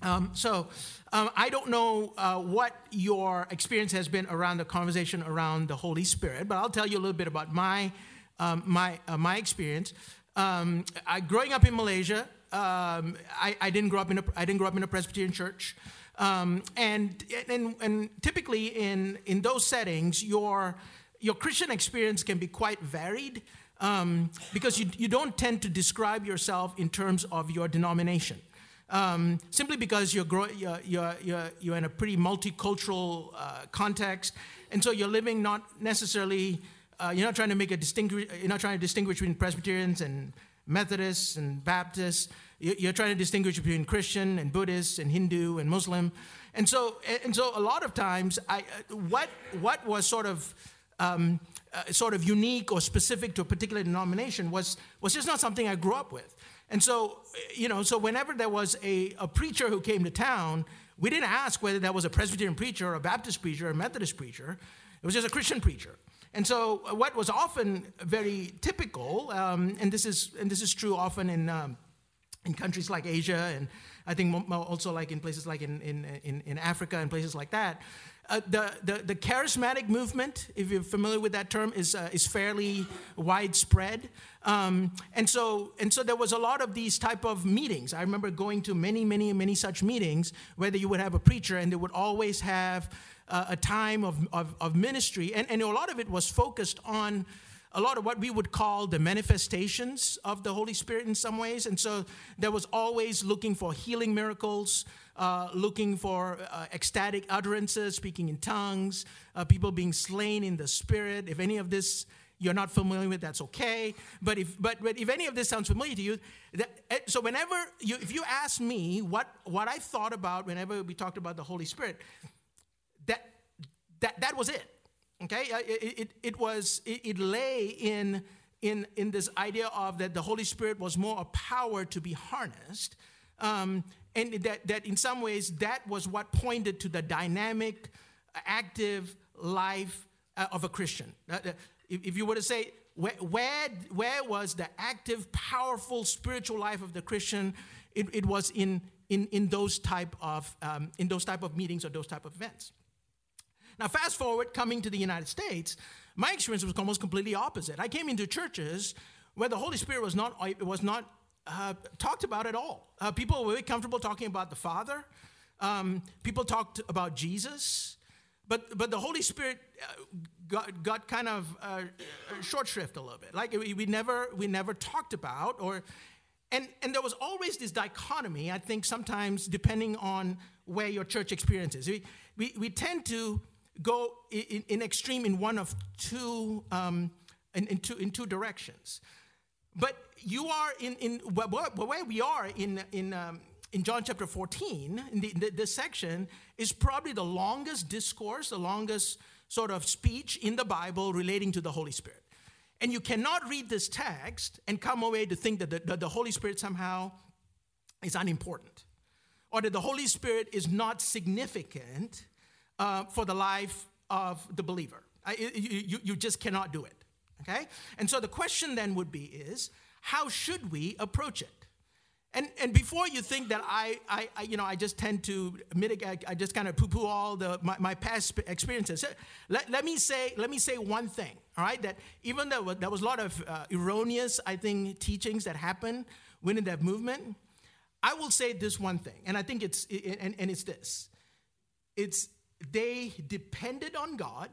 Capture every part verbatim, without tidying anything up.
Um, so um, I don't know uh, what your experience has been around the conversation around the Holy Spirit, but I'll tell you a little bit about my um, my uh, my experience. Um, I, growing up in Malaysia, um, I, I didn't grow up in a I didn't grow up in a Presbyterian church, um, and, and and typically in in those settings, your your Christian experience can be quite varied um, because you you don't tend to describe yourself in terms of your denomination. Um, simply because you're, grow, you're, you're, you're, you're in a pretty multicultural uh, context, and so you're living not necessarily, uh, you're not trying to make a distinguish, you're not trying to distinguish between Presbyterians and Methodists and Baptists. You're trying to distinguish between Christian and Buddhist and Hindu and Muslim, and so and so a lot of times, I what what was sort of um, uh, sort of unique or specific to a particular denomination was was just not something I grew up with. And so, you know, so whenever there was a, a preacher who came to town, we didn't ask whether that was a Presbyterian preacher or a Baptist preacher or a Methodist preacher. It was just a Christian preacher. And so what was often very typical, um, and this is and this is true often in um, in countries like Asia, and I think also like in places like in in, in, in Africa and places like that, Uh, the, the the charismatic movement, if you're familiar with that term, is uh, is fairly widespread, um, and so and so there was a lot of these type of meetings. I remember going to many, many, many such meetings where you would have a preacher, and they would always have uh, a time of, of of ministry, and and a lot of it was focused on a lot of what we would call the manifestations of the Holy Spirit in some ways, and so there was always looking for healing miracles. Uh, looking for uh, ecstatic utterances, speaking in tongues, uh, people being slain in the Spirit. If any of this you're not familiar with, that's okay. But if but, but if any of this sounds familiar to you, that, so whenever you, if you ask me what what I thought about whenever we talked about the Holy Spirit, that that that was it. Okay, it it, it was it, it lay in in in this idea of that the Holy Spirit was more a power to be harnessed. Um, And that, that in some ways, that was what pointed to the dynamic, active life uh, of a Christian. Uh, if, if you were to say, where, where, where was the active, powerful spiritual life of the Christian? It, it was in, in, in, those type of, um, in those type of meetings or those type of events. Now, fast forward, coming to the United States, my experience was almost completely opposite. I came into churches where the Holy Spirit was not, it was not Uh, talked about it all. Uh, people were very comfortable talking about the Father. Um, people talked about Jesus. But but the Holy Spirit uh, got, got kind of uh, short shrift a little bit. Like we, we never we never talked about or and and there was always this dichotomy, I think sometimes depending on where your church experience is. We we, we tend to go in, in extreme in one of two um, in, in two in two directions. But you are in, in where we are in in um, in John chapter fourteen, in the, the, this section is probably the longest discourse, the longest sort of speech in the Bible relating to the Holy Spirit. And you cannot read this text and come away to think that the, that the Holy Spirit somehow is unimportant, or that the Holy Spirit is not significant uh, for the life of the believer. I, you, you just cannot do it. Okay? And so the question then would be is, how should we approach it? And and before you think that I, I, I you know, I just tend to mitigate, I just kind of poo-poo all the my, my past experiences. Let, let me say let me say one thing, all right? That even though there was a lot of uh, erroneous, I think, teachings that happened within that movement, I will say this one thing, and I think it's and, and it's this: it's they depended on God.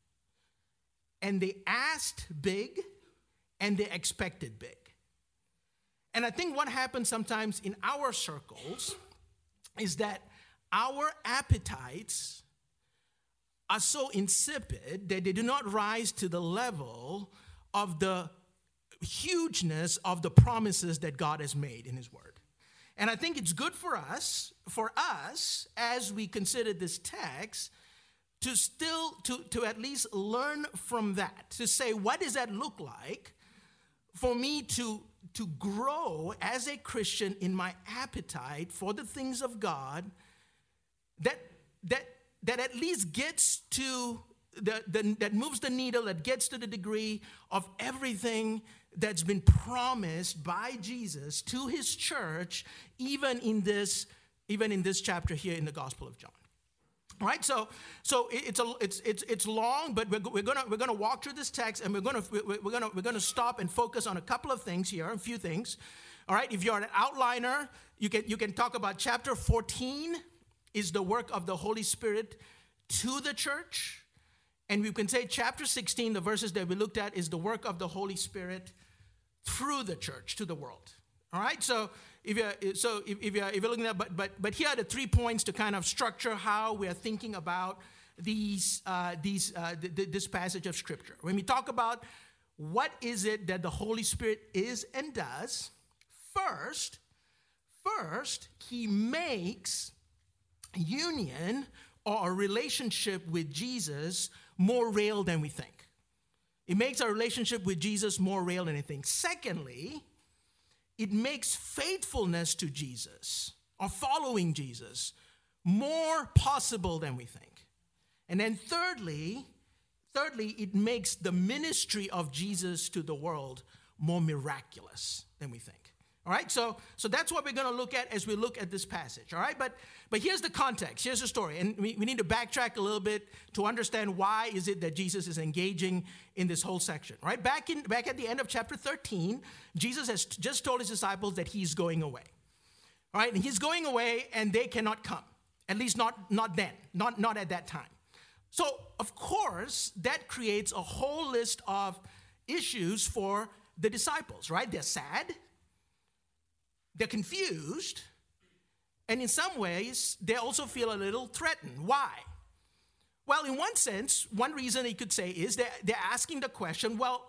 And they asked big, and they expected big. And I think what happens sometimes in our circles is that our appetites are so insipid that they do not rise to the level of the hugeness of the promises that God has made in His Word. And I think it's good for us, for us, as we consider this text, to still, to, to at least learn from that, to say, what does that look like for me to, to grow as a Christian in my appetite for the things of God that, that, that at least gets to, the, the, that moves the needle, that gets to the degree of everything that's been promised by Jesus to His church, even in this even in this chapter here in the Gospel of John. All right, so so it's a it's it's it's long, but we're, we're gonna we're gonna walk through this text, and we're gonna we're, we're gonna we're gonna stop and focus on a couple of things here, a few things. All right, if you're an outliner, you can you can talk about chapter fourteen is the work of the Holy Spirit to the church, and we can say chapter sixteen, the verses that we looked at, is the work of the Holy Spirit through the church to the world. All right, so if you're so if, if you're if you're looking at but but but here are the three points to kind of structure how we are thinking about these uh, these uh, th- th- this passage of Scripture. When we talk about what is it that the Holy Spirit is and does, first, first He makes union or a relationship with Jesus more real than we think. It makes our relationship with Jesus more real than anything. Secondly, it makes faithfulness to Jesus or following Jesus more possible than we think. And then thirdly, thirdly, it makes the ministry of Jesus to the world more miraculous than we think. All right, so so that's what we're going to look at as we look at this passage. All right, but but here's the context. Here's the story, and we, we need to backtrack a little bit to understand why is it that Jesus is engaging in this whole section. Right, back in back at the end of chapter thirteen, Jesus has just told his disciples that he's going away. All right, and he's going away, and they cannot come. At least not not then, not not at that time. So of course that creates a whole list of issues for the disciples. Right, they're sad. They're confused, and in some ways, they also feel a little threatened. Why? Well, in one sense, one reason you could say is that they're asking the question, well,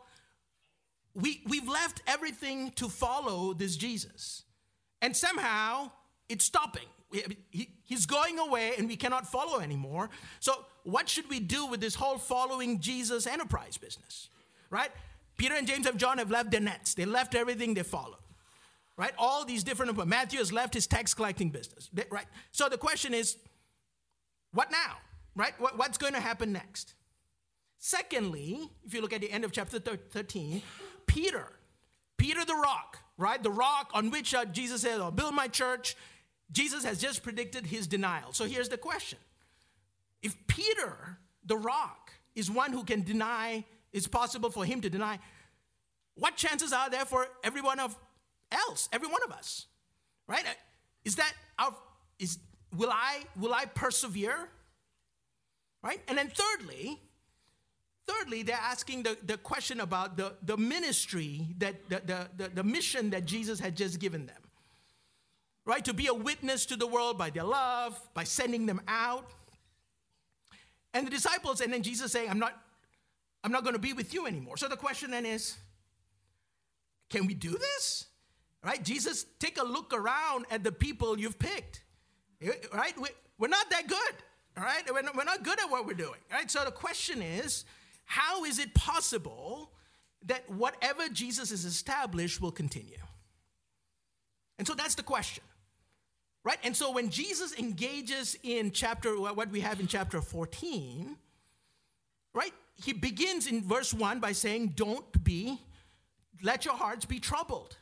we, we've left everything to follow this Jesus, and somehow it's stopping. He, he's going away, and we cannot follow anymore. So what should we do with this whole following Jesus enterprise business, right? Peter and James and John have left their nets. They left everything they follow. Right? All these different, Matthew has left his tax collecting business, right? So the question is, what now, right? What, what's going to happen next? Secondly, if you look at the end of chapter thirteen, Peter, Peter the rock, right? The rock on which uh, Jesus said, I'll build my church. Jesus has just predicted his denial. So here's the question. If Peter, the rock, is one who can deny, it's possible for him to deny, what chances are there for everyone of else, every one of us, right? Is that our, is, will I, will I persevere? Right? And then thirdly, thirdly, they're asking the, the question about the, the ministry, that the, the, the, the mission that Jesus had just given them. Right? To be a witness to the world by their love, by sending them out. And the disciples, and then Jesus saying, I'm not, I'm not going to be with you anymore. So the question then is, can we do this? Right? Jesus, take a look around at the people you've picked. Right? We're not that good. All right? We're not, we're not good at what we're doing. Right? So the question is, how is it possible that whatever Jesus has established will continue? And so that's the question. Right? And so when Jesus engages in chapter, what we have in chapter fourteen, right? He begins in verse one by saying, don't be, let your hearts be troubled.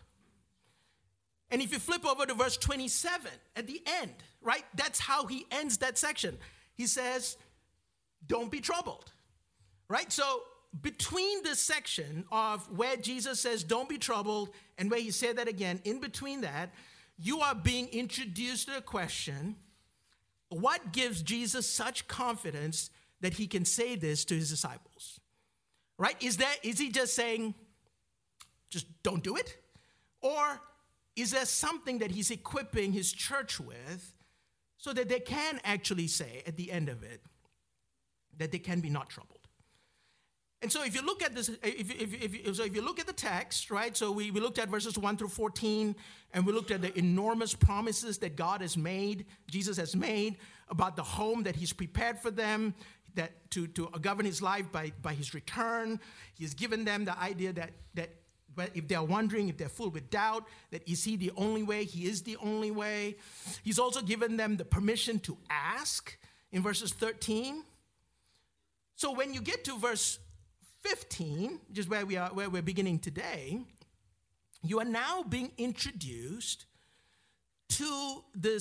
And if you flip over to verse twenty-seven at the end, right? That's how he ends that section. He says, don't be troubled, right? So between this section of where Jesus says, don't be troubled, and where he said that again, in between that, you are being introduced to the question, what gives Jesus such confidence that he can say this to his disciples, right? Is that, is he just saying, just don't do it? Or is there something that he's equipping his church with so that they can actually say at the end of it that they can be not troubled? And so if you look at this, if, if, if, so if you look at the text, right, so we, we looked at verses one through fourteen, and we looked at the enormous promises that God has made, Jesus has made, about the home that he's prepared for them, that to, to govern his life by, by his return. He's given them the idea that, that But if they're wondering, if they're full with doubt, that is he the only way? He is the only way. He's also given them the permission to ask in verses thirteen. So when you get to verse fifteen, which is where we are, where we're beginning today, you are now being introduced to this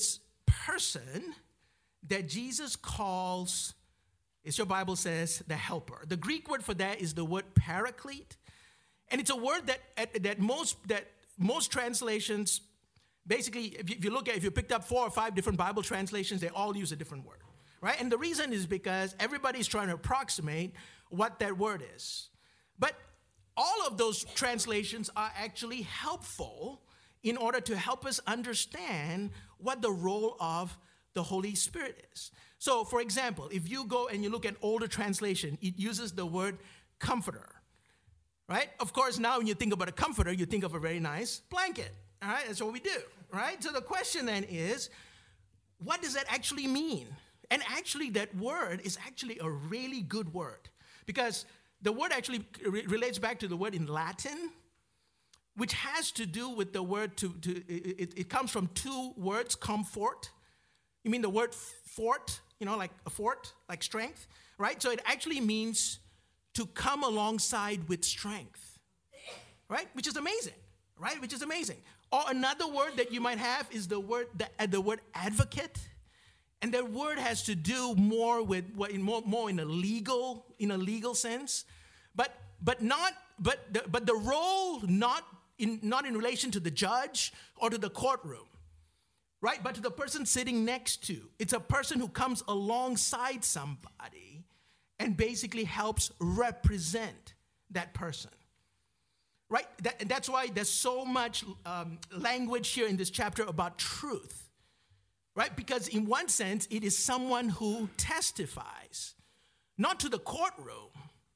person that Jesus calls, as your Bible says, the helper. The Greek word for that is the word paraclete. And it's a word that that most that most translations, basically, if you, if you look at, if you picked up four or five different Bible translations, they all use a different word, right? And the reason is because everybody's trying to approximate what that word is. But all of those translations are actually helpful in order to help us understand what the role of the Holy Spirit is. So, for example, if you go and you look at older translation, it uses the word comforter, right? Of course, now when you think about a comforter, you think of a very nice blanket, all right? That's what we do, right? So the question then is, what does that actually mean? And actually, that word is actually a really good word, because the word actually re- relates back to the word in Latin, which has to do with the word to, to it, it comes from two words, comfort. You mean the word fort, you know, like a fort, like strength, right? So it actually means to come alongside with strength, right? Which is amazing, right? Which is amazing. Or another word that you might have is the word the, the word advocate, and that word has to do more with what in more, more in a legal in a legal sense, but but not but the, but the role not in not in relation to the judge or to the courtroom. Right, but to the person sitting next to. It's a person who comes alongside somebody and basically helps represent that person. Right, that, and that's why there's so much um, language here in this chapter about truth. Right, because in one sense, it is someone who testifies, not to the courtroom,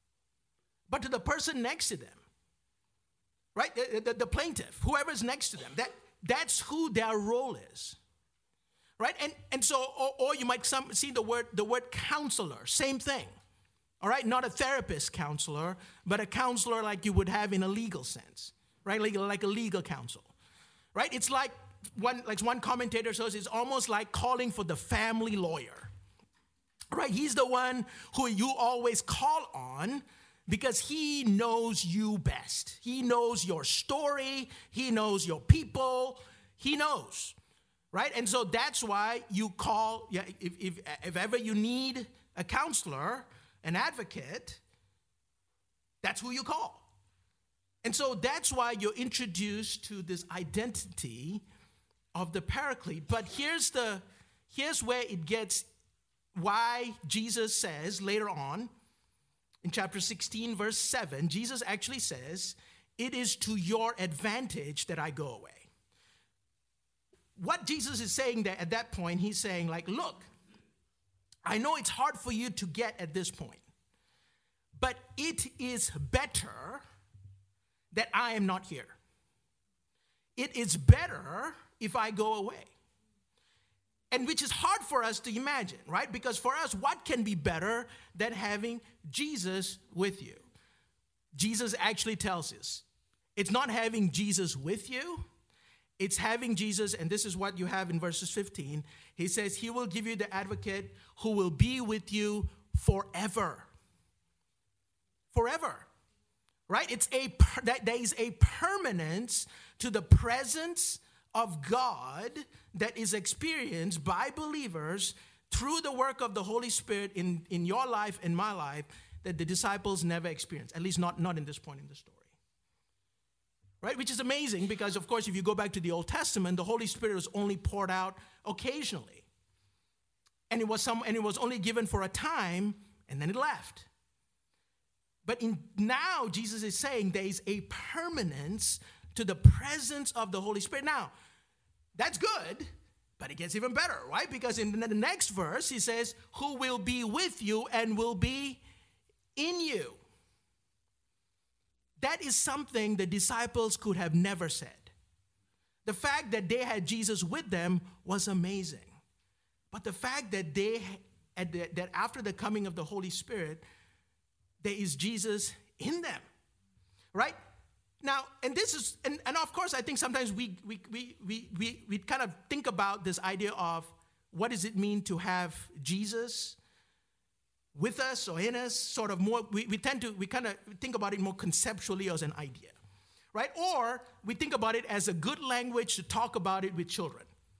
but to the person next to them. Right, the, the, the plaintiff, whoever's next to them. That That's who their role is, right? And and so, or, or you might some, see the word the word counselor, same thing, all right? Not a therapist counselor, but a counselor like you would have in a legal sense, right? Like, like a legal counsel, right? It's like one like one commentator says, it's almost like calling for the family lawyer, right? He's the one who you always call on, because he knows you best. He knows your story. He knows your people. He knows, right? And so that's why you call, yeah, if, if, if ever you need a counselor, an advocate, that's who you call. And so that's why you're introduced to this identity of the Paraclete. But here's the, here's where it gets, why Jesus says later on, in chapter sixteen, verse seven, Jesus actually says, it is to your advantage that I go away. What Jesus is saying there at that point, he's saying like, look, I know it's hard for you to get at this point, but it is better that I am not here. It is better if I go away. And which is hard for us to imagine, right? Because for us, what can be better than having Jesus with you? Jesus actually tells us, it's not having Jesus with you, it's having Jesus, and this is what you have in verses fifteen. He says, he will give you the advocate who will be with you forever. Forever, right? It's a, that there is a permanence to the presence of God that is experienced by believers through the work of the Holy Spirit in, in your life and my life that the disciples never experienced, at least not, not in this point in the story. Right? Which is amazing because, of course, if you go back to the Old Testament, the Holy Spirit was only poured out occasionally. And it was some, and it was only given for a time, and then it left. But in, now Jesus is saying there is a permanence to the presence of the Holy Spirit. Now, that's good, but it gets even better, right? Because in the next verse, he says, who will be with you and will be in you. That is something the disciples could have never said. The fact that they had Jesus with them was amazing. But the fact that they, that after the coming of the Holy Spirit, there is Jesus in them, right? Now, and this is, and, and of course, I think sometimes we we we we we we kind of think about this idea of what does it mean to have Jesus with us or in us, sort of more, we, we tend to, we kind of think about it more conceptually as an idea, right? Or we think about it as a good language to talk about it with children,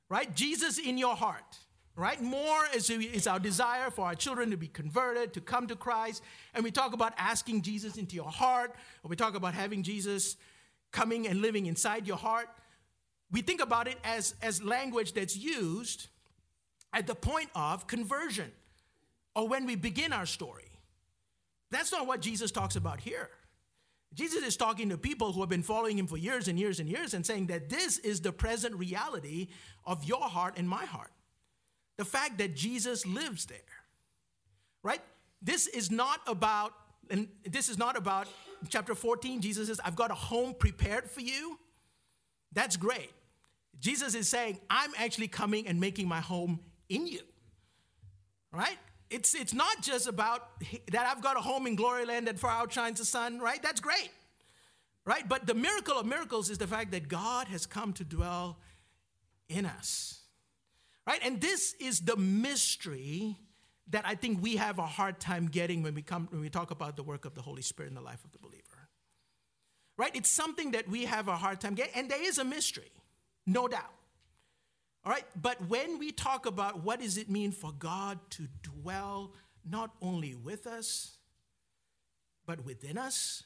right? Jesus in your heart, right? More is, is our desire for our children to be converted, to come to Christ. And we talk about asking Jesus into your heart, or we talk about having Jesus coming and living inside your heart. We think about it as, as language that's used at the point of conversion or when we begin our story. That's not what Jesus talks about here. Jesus is talking to people who have been following him for years and years and years and saying that this is the present reality of your heart and my heart. The fact that Jesus lives there, right? This is not about, and this is not about chapter fourteen. Jesus says, I've got a home prepared for you. That's great. Jesus is saying, I'm actually coming and making my home in you, right? It's, it's not just about that I've got a home in glory land that far outshines the sun, right? That's great, right? But the miracle of miracles is the fact that God has come to dwell in us, right? And this is the mystery that I think we have a hard time getting when we come when we talk about the work of the Holy Spirit in the life of the believer, right? It's something that we have a hard time getting, and there is a mystery, no doubt. All right, but when we talk about what does it mean for God to dwell not only with us, but within us,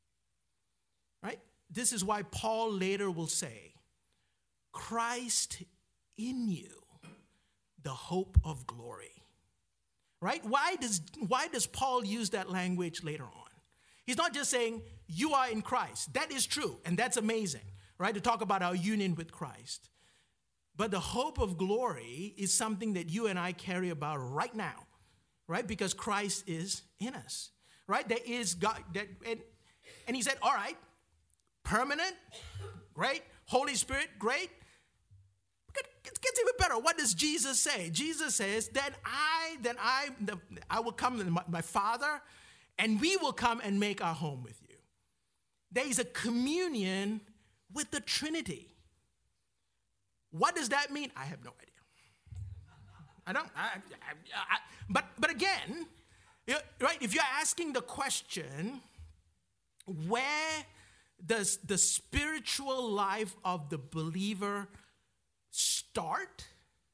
right? This is why Paul later will say, Christ in you, the hope of glory, right? Why does, why does Paul use that language later on? He's not just saying, you are in Christ. That is true, and that's amazing, right? To talk about our union with Christ. But the hope of glory is something that you and I carry about right now, right? Because Christ is in us, right? There is God, that, and, and he said, all right, permanent, great. Holy Spirit, great. It gets even better. What does Jesus say? Jesus says, then I, then I, the, I will come to my, my Father, and we will come and make our home with you. There is a communion with the Trinity. What does that mean? I have no idea. I don't, I, I, I, but, but again, right, if you're asking the question, where does the spiritual life of the believer start?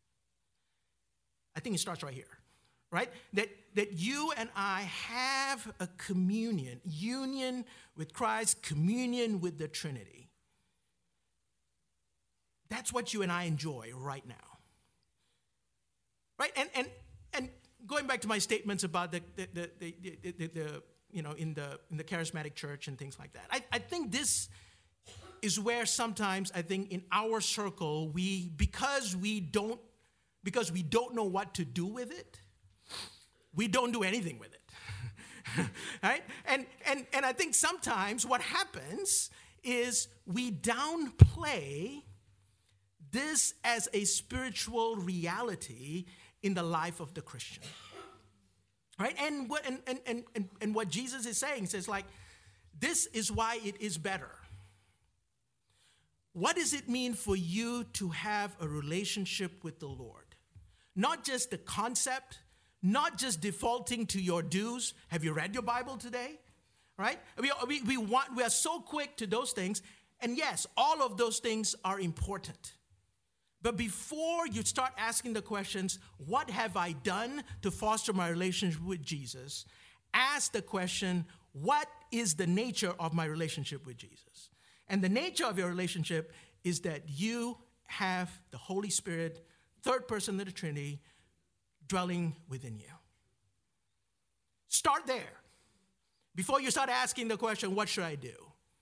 I think it starts right here, right? That, that you and I have a communion, union with Christ, communion with the Trinity. That's what you and I enjoy right now. Right? And and and going back to my statements about the the the, the, the, the, the you know in the in the charismatic church and things like that. I, I think this is where sometimes I think in our circle we because we don't because we don't know what to do with it, we don't do anything with it. Right? And and and I think sometimes what happens is we downplay this as a spiritual reality in the life of the Christian, right? And what and and and and, and what Jesus is saying says like, this is why it is better. What does it mean for you to have a relationship with the Lord? Not just the concept, not just defaulting to your dues. Have you read your Bible today? Right? We we we want we are so quick to those things, and yes, all of those things are important. But before you start asking the questions, what have I done to foster my relationship with Jesus? Ask the question, what is the nature of my relationship with Jesus? And the nature of your relationship is that you have the Holy Spirit, third person of the Trinity, dwelling within you. Start there. Before you start asking the question, what should I do?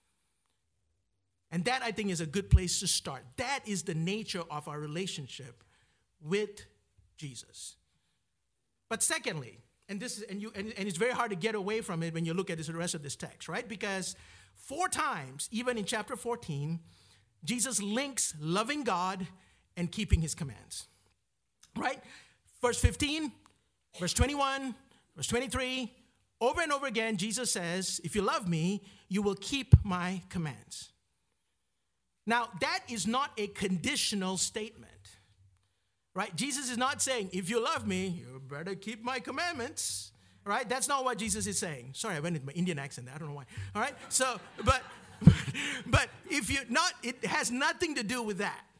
And that, I think, is a good place to start. That is the nature of our relationship with Jesus. But secondly, and this is, and you and, and it's very hard to get away from it when you look at this, the rest of this text, right? Because four times, even in chapter fourteen, Jesus links loving God and keeping his commands, right? Verse fifteen, verse twenty-one, verse twenty-three, over and over again, Jesus says, if you love me, you will keep my commands. Now, that is not a conditional statement, right? Jesus is not saying, if you love me, you better keep my commandments, right? That's not what Jesus is saying. Sorry, I went with my Indian accent there. I don't know why, all right? So, but, but if you not, it has nothing to do with that.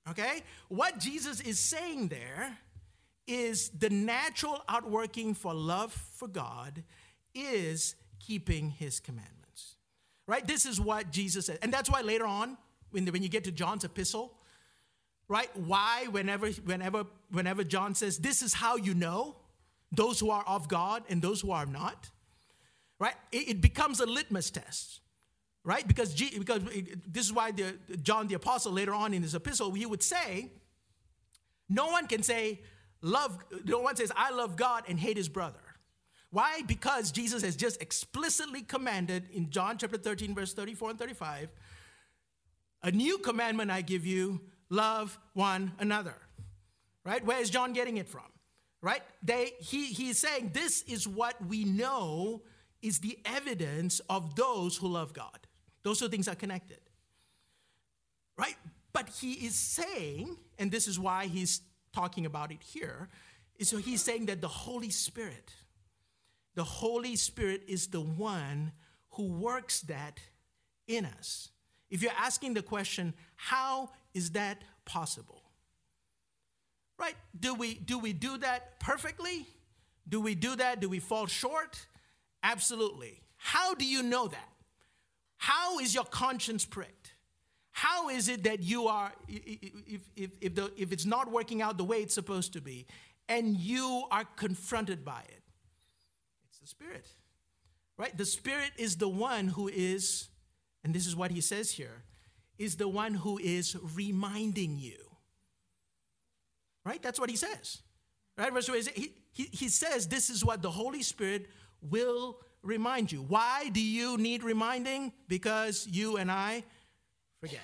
Okay? What Jesus is saying there is the natural outworking for love for God is keeping his commandments. Right? This is what Jesus said. And that's why later on, when, the, when you get to John's epistle, right? Why whenever, whenever, whenever John says, this is how you know those who are of God and those who are not, right? It, it becomes a litmus test. Right? Because, G, because it, this is why the, John the Apostle later on in his epistle, he would say, no one can say, love, no one says, I love God and hate his brother. Why? Because Jesus has just explicitly commanded in John chapter thirteen, verse thirty-four and thirty-five, a new commandment I give you, love one another. Right? Where is John getting it from? Right? They, he, he's saying this is what we know is the evidence of those who love God. Those two things are connected, right? But he is saying, and this is why he's talking about it here, is so he's saying that the Holy Spirit, the Holy Spirit is the one who works that in us. If you're asking the question, how is that possible? Right? Do we, do we do that perfectly? Do we do that? Do we fall short? Absolutely. How do you know that? How is your conscience pricked? How is it that you are, if, if, if, the, if it's not working out the way it's supposed to be, and you are confronted by it? It's the Spirit, right? The Spirit is the one who is, and this is what he says here, is the one who is reminding you. Right? That's what he says. Right? Verse he, he, he says this is what the Holy Spirit will remind you. Why do you need reminding? Because you and I forget.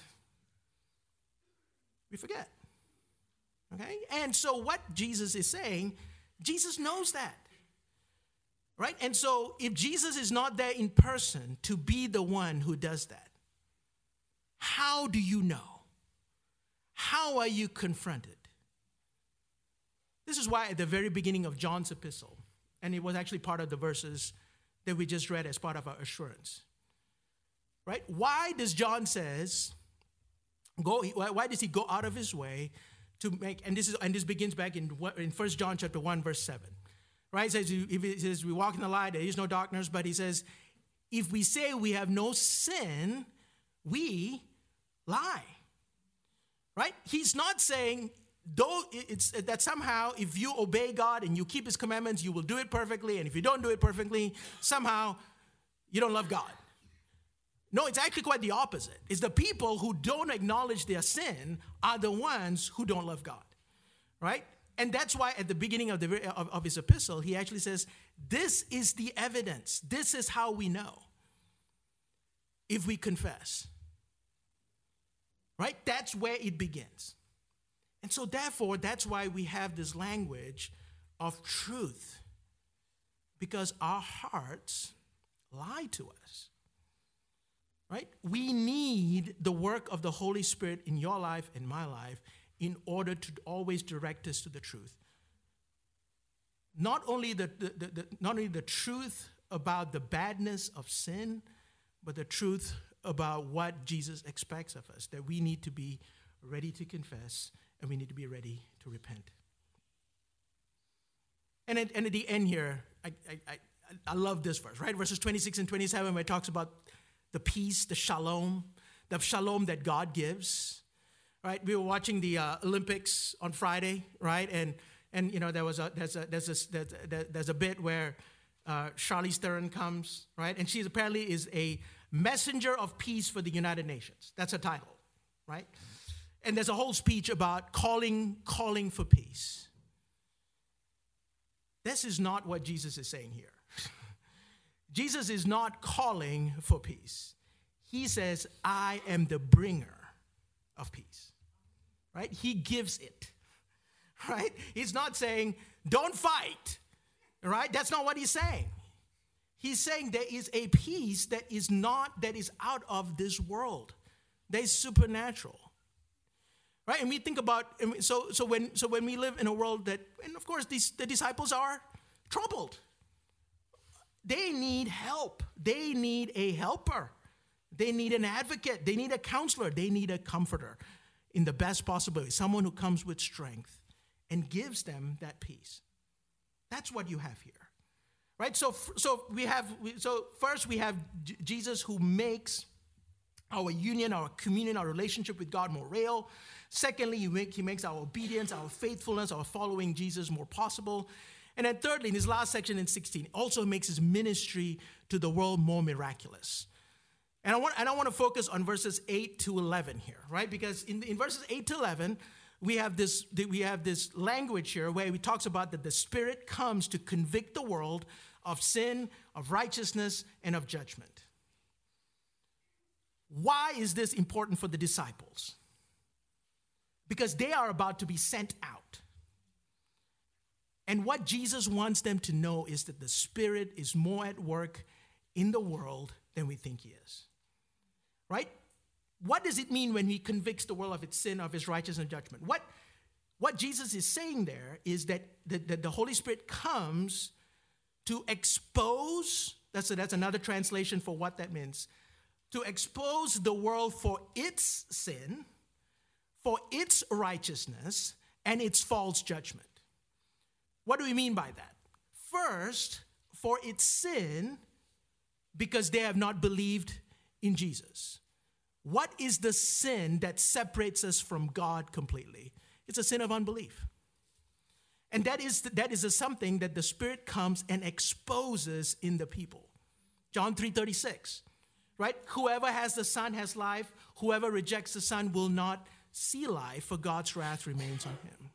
We forget. Okay? And so what Jesus is saying, Jesus knows that. Right? And so if Jesus is not there in person to be the one who does that, how do you know? How are you confronted? This is why at the very beginning of John's epistle, and it was actually part of the verses that we just read as part of our assurance. Right? Why does John says, go, why does he go out of his way to make, and this is and this begins back in, in First John chapter one, verse seven. Right? It says, if he says we walk in the light, there is no darkness, but he says, if we say we have no sin, we lie. Right? He's not saying, though it's that somehow if you obey God and you keep his commandments, you will do it perfectly. And if you don't do it perfectly, somehow you don't love God. No, it's actually quite the opposite. It's the people who don't acknowledge their sin are the ones who don't love God. Right? And that's why at the beginning of, the, of, of his epistle, he actually says, this is the evidence. This is how we know if we confess. Right? That's where it begins. And so therefore, that's why we have this language of truth. Because our hearts lie to us. Right? We need the work of the Holy Spirit in your life and my life in order to always direct us to the truth. Not only the, the, the, the, not only the truth about the badness of sin, but the truth about what Jesus expects of us, that we need to be ready to confess and we need to be ready to repent. And at, and at the end here, I, I, I love this verse, right? Verses twenty-six and twenty-seven, where it talks about the peace, the shalom, the shalom that God gives. Right, we were watching the uh, Olympics on Friday, right, and and you know there was a there's a there's a there's a, there's a bit where uh, Charlize Theron comes, right, and she apparently is a messenger of peace for the United Nations. That's her title, right, and there's a whole speech about calling calling for peace. This is not what Jesus is saying here. Jesus is not calling for peace. He says, "I am the bringer of peace." Right? He gives it. Right? He's not saying, don't fight. Right? That's not what he's saying. He's saying there is a peace that is not, that is out of this world. That is supernatural. Right? And we think about, so so when so when we live in a world that, and of course these the disciples are troubled. They need help. They need a helper. They need an advocate. They need a counselor. They need a comforter. in the best possible way, someone who comes with strength and gives them that peace. That's what you have here. Right? So so we have so first we have J- Jesus who makes our union, our communion, our relationship with God more real. Secondly, he, make, he makes our obedience, our faithfulness, our following Jesus more possible. And then thirdly, in his last section in sixteen, also makes his ministry to the world more miraculous. And I want and I want to focus on verses eight to eleven here, right? Because in, in verses eight to eleven, we have this we have this language here where he talks about that the Spirit comes to convict the world of sin, of righteousness, and of judgment. Why is this important for the disciples? Because they are about to be sent out. And what Jesus wants them to know is that the Spirit is more at work in the world than we think he is. Right? What does it mean when he convicts the world of its sin, of his righteousness and judgment? What, what Jesus is saying there is that the, the, the Holy Spirit comes to expose, that's, a, that's another translation for what that means, to expose the world for its sin, for its righteousness, and its false judgment. What do we mean by that? First, for its sin, because they have not believed in Jesus. What is the sin that separates us from God completely? It's a sin of unbelief. And that is that is a something that the Spirit comes and exposes in the people. John three thirty-six, right? Whoever has the Son has life. Whoever rejects the Son will not see life, for God's wrath remains on him.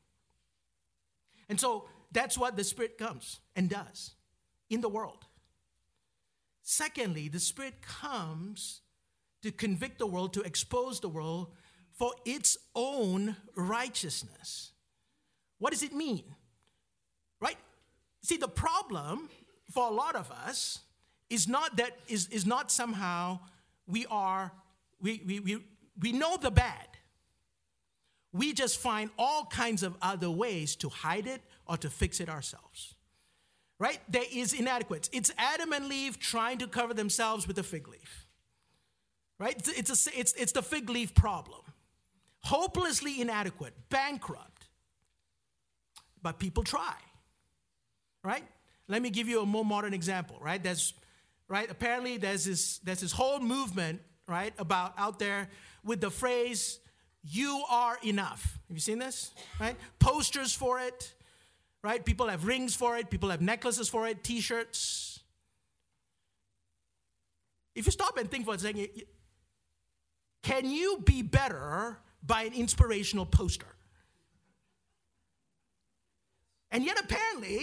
And so that's what the Spirit comes and does in the world. Secondly, the Spirit comes to convict the world, to expose the world for its own righteousness. What does it mean? Right? See, the problem for a lot of us is not that is, is not somehow we are we, we we we know the bad. We just find all kinds of other ways to hide it or to fix it ourselves. Right? There is inadequate. It's Adam and Eve trying to cover themselves with a fig leaf. Right? It's, it's, a, it's, it's the fig leaf problem. Hopelessly inadequate, bankrupt. But people try. Right? Let me give you a more modern example, right? There's, right? Apparently there's this, there's this whole movement, right, about out there with the phrase, "You are enough." Have you seen this? Right? Posters for it, right? People have rings for it. People have necklaces for it, T-shirts. If you stop and think for a second, can you be better by an inspirational poster? And yet apparently,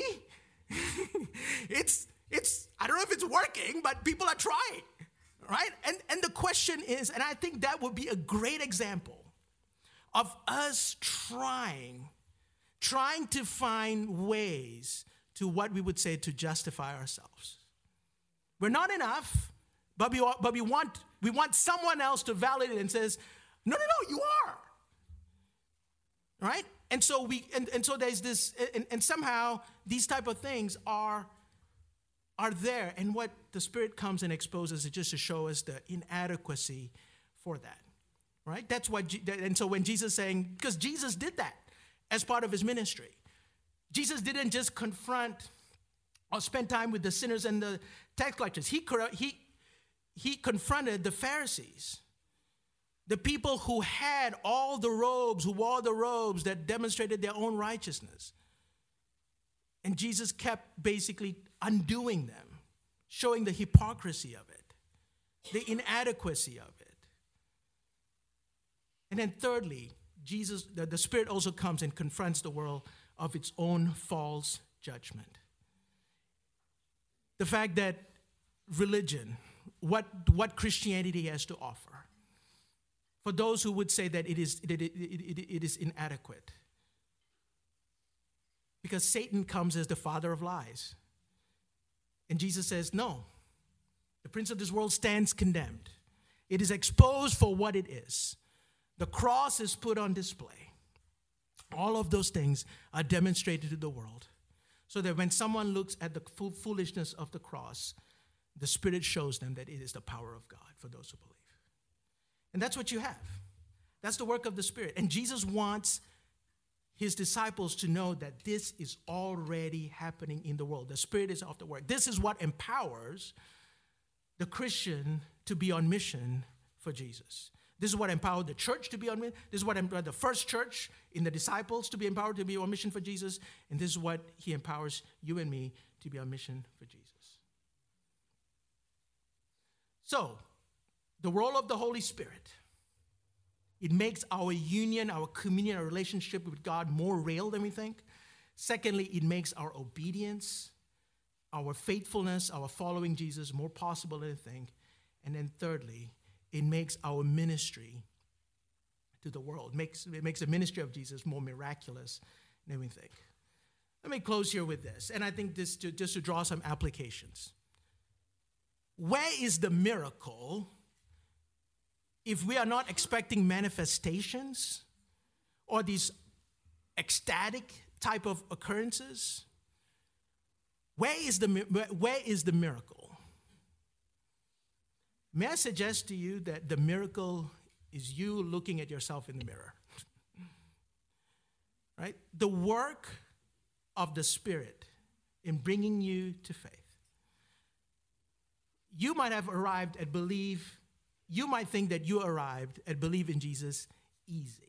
it's, it's, I don't know if it's working, but people are trying, right? And, and the question is, and I think that would be a great example of us trying, trying to find ways to what we would say to justify ourselves. We're not enough, but we, but we want, we want someone else to validate it and says, no, no, no, you are, right? And so we, and, and so there's this, and, and somehow these type of things are, are there. And what the Spirit comes and exposes is just to show us the inadequacy for that, right? That's what, and so when Jesus is saying, because Jesus did that as part of his ministry. Jesus didn't just confront or spend time with the sinners and the tax collectors. He, he, he confronted the Pharisees. The people who had all the robes, who wore the robes that demonstrated their own righteousness. And Jesus kept basically undoing them, showing the hypocrisy of it, the inadequacy of it. And then thirdly, Jesus, the, the Spirit also comes and confronts the world of its own false judgment. The fact that religion, what, what Christianity has to offer, for those who would say that it is, it, it, it, it is inadequate. Because Satan comes as the father of lies. And Jesus says, no, the prince of this world stands condemned. It is exposed for what it is. The cross is put on display. All of those things are demonstrated to the world. So that when someone looks at the foolishness of the cross, the Spirit shows them that it is the power of God for those who believe. And that's what you have. That's the work of the Spirit. And Jesus wants his disciples to know that this is already happening in the world. The Spirit is off the work. This is what empowers the Christian to be on mission for Jesus. This is what empowered the church to be on mission. This is what empowered the first church in the disciples to be empowered to be on mission for Jesus. And this is what he empowers you and me to be on mission for Jesus. So, the role of the Holy Spirit, it makes our union, our communion, our relationship with God more real than we think. Secondly, it makes our obedience, our faithfulness, our following Jesus more possible than we think. And then thirdly, it makes our ministry to the world. It makes, it makes the ministry of Jesus more miraculous than we think. Let me close here with this, and I think this to, just to draw some applications. Where is the miracle if we are not expecting manifestations or these ecstatic type of occurrences? Where is the, where is the miracle? May I suggest to you that the miracle is you looking at yourself in the mirror? Right? The work of the Spirit in bringing you to faith. You might have arrived at believe, you might think that you arrived at believe in Jesus easy.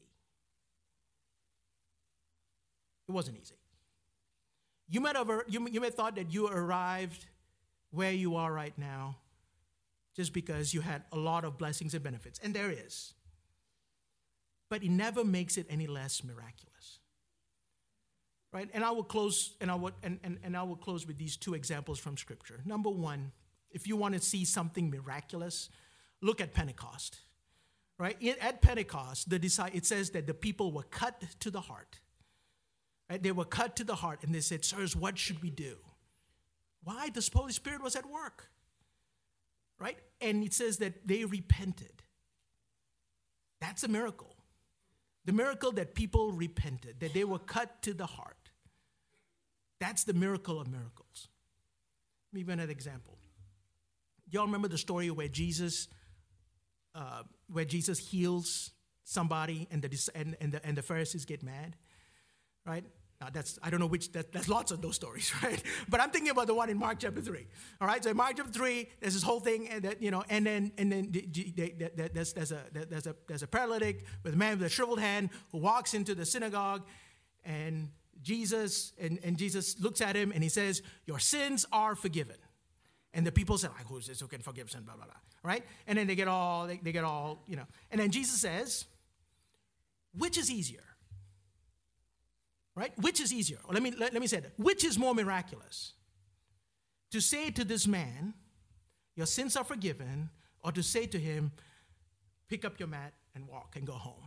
It wasn't easy. You might have, you, you may have thought that you arrived where you are right now just because you had a lot of blessings and benefits, and there is. But it never makes it any less miraculous. Right? And I will close, and I will, and, and, and I will close with these two examples from Scripture. Number one, if you want to see something miraculous, look at Pentecost. Right? At Pentecost, the it says that the people were cut to the heart. Right? They were cut to the heart, and they said, "Sirs, what should we do?" Why? The Holy Spirit was at work. Right? And it says that they repented. That's a miracle. The miracle that people repented, that they were cut to the heart. That's the miracle of miracles. Let me give you another example. Y'all remember the story where Jesus, uh, where Jesus heals somebody and the and, and the and the Pharisees get mad, right? Now that's I don't know which. That, there's lots of those stories, right? But I'm thinking about the one in Mark chapter three. All right, so in Mark chapter three, there's this whole thing, and that you know, and then and then they, they, they, there's there's a there's a there's a paralytic with a man with a shriveled hand who walks into the synagogue, and Jesus and, and Jesus looks at him and he says, "Your sins are forgiven." And the people say, like, "Who is this who can forgive sin?" Blah blah blah. Right? And then they get all they, they get all you know. And then Jesus says, "Which is easier?" Right? Which is easier? Or let me let, let me say that. Which is more miraculous? To say to this man, "Your sins are forgiven," or to say to him, "Pick up your mat and walk and go home"?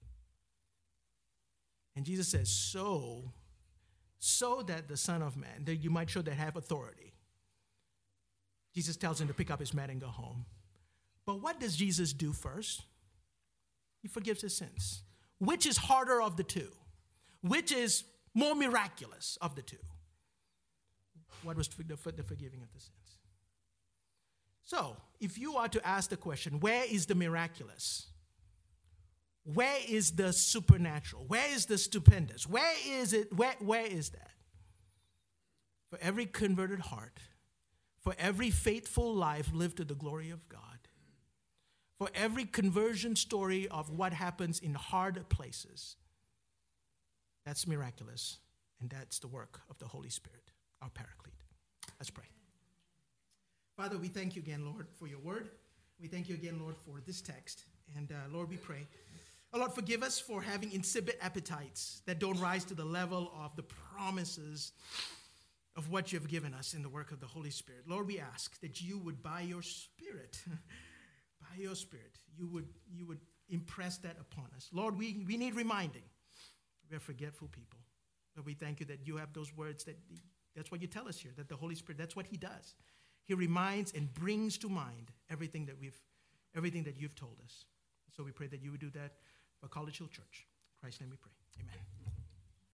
And Jesus says, so, so that the Son of Man, that you might show that have authority. Jesus tells him to pick up his mat and go home. But what does Jesus do first? He forgives his sins. Which is harder of the two? Which is more miraculous of the two? What was the, the forgiving of the sins? So, if you are to ask the question, where is the miraculous? Where is the supernatural? Where is the stupendous? Where is it? Where, where is that? For every converted heart, for every faithful life lived to the glory of God, for every conversion story of what happens in hard places, that's miraculous, and that's the work of the Holy Spirit, our Paraclete. Let's pray. Father, we thank you again, Lord, for your word. We thank you again, Lord, for this text. And uh, Lord, we pray, oh, Lord, forgive us for having insipid appetites that don't rise to the level of the promises of what you have given us in the work of the Holy Spirit. Lord, we ask that you would, by your Spirit, by your Spirit, you would, you would impress that upon us. Lord, we, we need reminding. We are forgetful people. But we thank you that you have those words, that that's what you tell us here, that the Holy Spirit, that's what he does. He reminds and brings to mind everything that we've, everything that you've told us. So we pray that you would do that for College Hill Church. In Christ's name we pray. Amen.